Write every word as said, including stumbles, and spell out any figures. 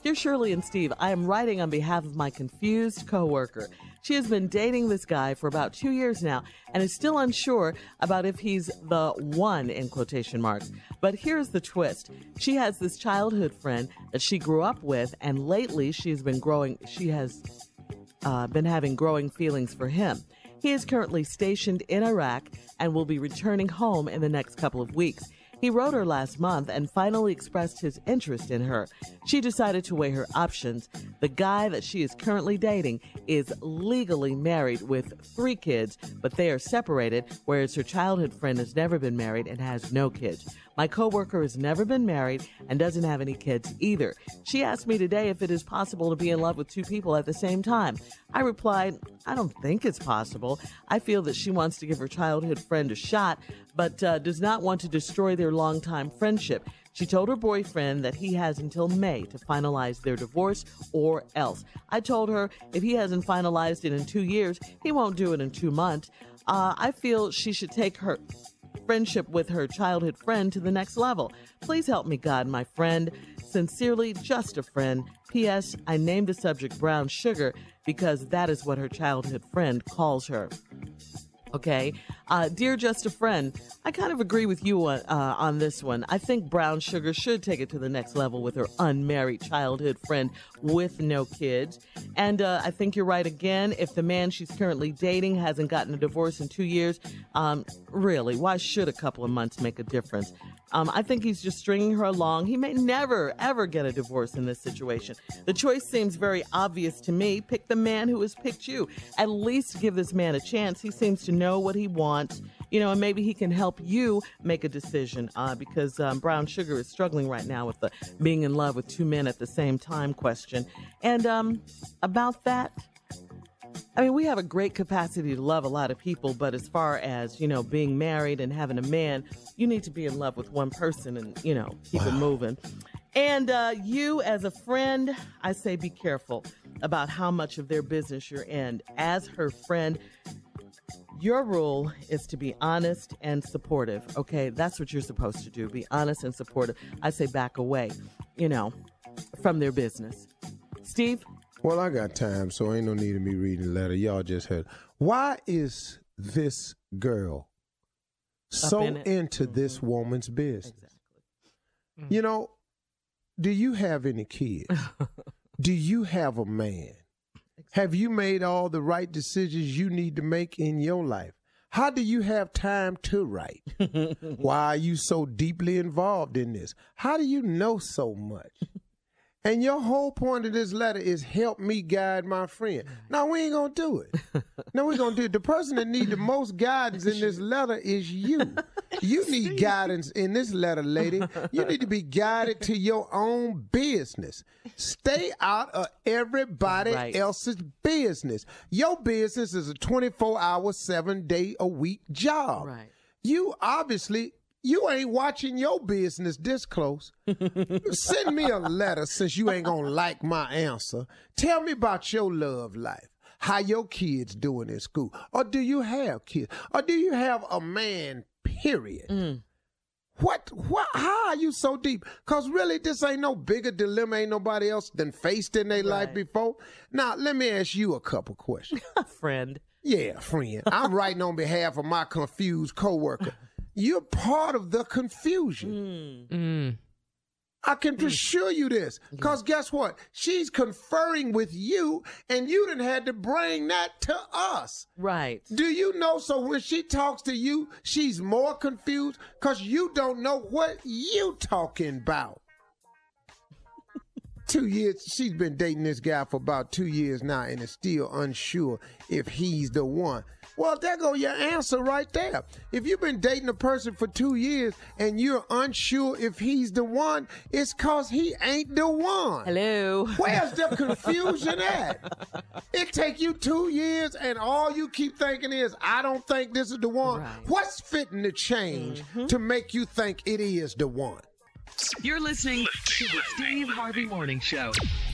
Dear Shirley and Steve, I am writing on behalf of my confused coworker. She has been dating this guy for about two years now and is still unsure about if he's the one, in quotation marks. But here's the twist. She has this childhood friend that she grew up with, and lately she's been growing, she has uh, been having growing feelings for him. He is currently stationed in Iraq and will be returning home in the next couple of weeks. He wrote her last month and finally expressed his interest in her. She decided to weigh her options. The guy that she is currently dating is legally married with three kids, but they are separated, whereas her childhood friend has never been married and has no kids. My coworker has never been married and doesn't have any kids either. She asked me today if it is possible to be in love with two people at the same time. I replied, I don't think it's possible. I feel that she wants to give her childhood friend a shot, but uh, does not want to destroy their longtime friendship. She told her boyfriend that he has until May to finalize their divorce or else. I told her if he hasn't finalized it in two years, he won't do it in two months. Uh, I feel she should take her friendship with her childhood friend to the next level. Please help me, God, my friend. Sincerely, just a friend. P S. I named the subject Brown Sugar because that is what her childhood friend calls her. Okay. Uh, dear Just a Friend, I kind of agree with you on, uh, on this one. I think Brown Sugar should take it to the next level with her unmarried childhood friend with no kids. And uh, I think you're right again. If the man she's currently dating hasn't gotten a divorce in two years, um, really, why should a couple of months make a difference? Um, I think he's just stringing her along. He may never, ever get a divorce in this situation. The choice seems very obvious to me. Pick the man who has picked you. At least give this man a chance. He seems to know what he wants, you know, and maybe he can help you make a decision uh, because um, Brown Sugar is struggling right now with the being in love with two men at the same time question. And um, about that, I mean, we have a great capacity to love a lot of people, but as far as, you know, being married and having a man, you need to be in love with one person and, you know, keep wow. it moving. And uh, you, as a friend, I say be careful about how much of their business you're in. As her friend, your rule is to be honest and supportive, okay? That's what you're supposed to do, be honest and supportive. I say back away, you know, from their business. Steve? Well, I got time, so ain't no need of me reading the letter. Y'all just heard. Why is this girl so in into mm-hmm. this woman's business? Exactly. Mm-hmm. You know, do you have any kids? Do you have a man? Exactly. Have you made all the right decisions you need to make in your life? How do you have time to write? Why are you so deeply involved in this? How do you know so much? And your whole point of this letter is help me guide my friend. No, we ain't going to do it. No, we're going to do it. The person that needs the most guidance in this letter is you. You need guidance in this letter, lady. You need to be guided to your own business. Stay out of everybody right. else's business. Your business is a twenty-four hour, seven day a week job. Right. You obviously... You ain't watching your business this close. Send me a letter since you ain't gonna like my answer. Tell me about your love life. How your kids doing in school. Or do you have kids? Or do you have a man, period? Mm. What, what, how are you so deep? Because really, this ain't no bigger dilemma ain't nobody else than faced in their right. life before. Now, let me ask you a couple questions. Friend. Yeah, friend. I'm writing on behalf of my confused coworker. You're part of the confusion. Mm. Mm. I can mm. assure you this, because yeah. guess what? She's conferring with you, and you done had to bring that to us. Right. Do you know, so when she talks to you, she's more confused because you don't know what you talking about. Two years, she's been dating this guy for about two years now and is still unsure if he's the one. Well, there go your answer right there. If you've been dating a person for two years and you're unsure if he's the one, it's because he ain't the one. Hello. Where's the confusion at? It take you two years and all you keep thinking is, I don't think this is the one. Right. What's fitting to change mm-hmm. to make you think it is the one? You're listening to the Steve Harvey Morning Show.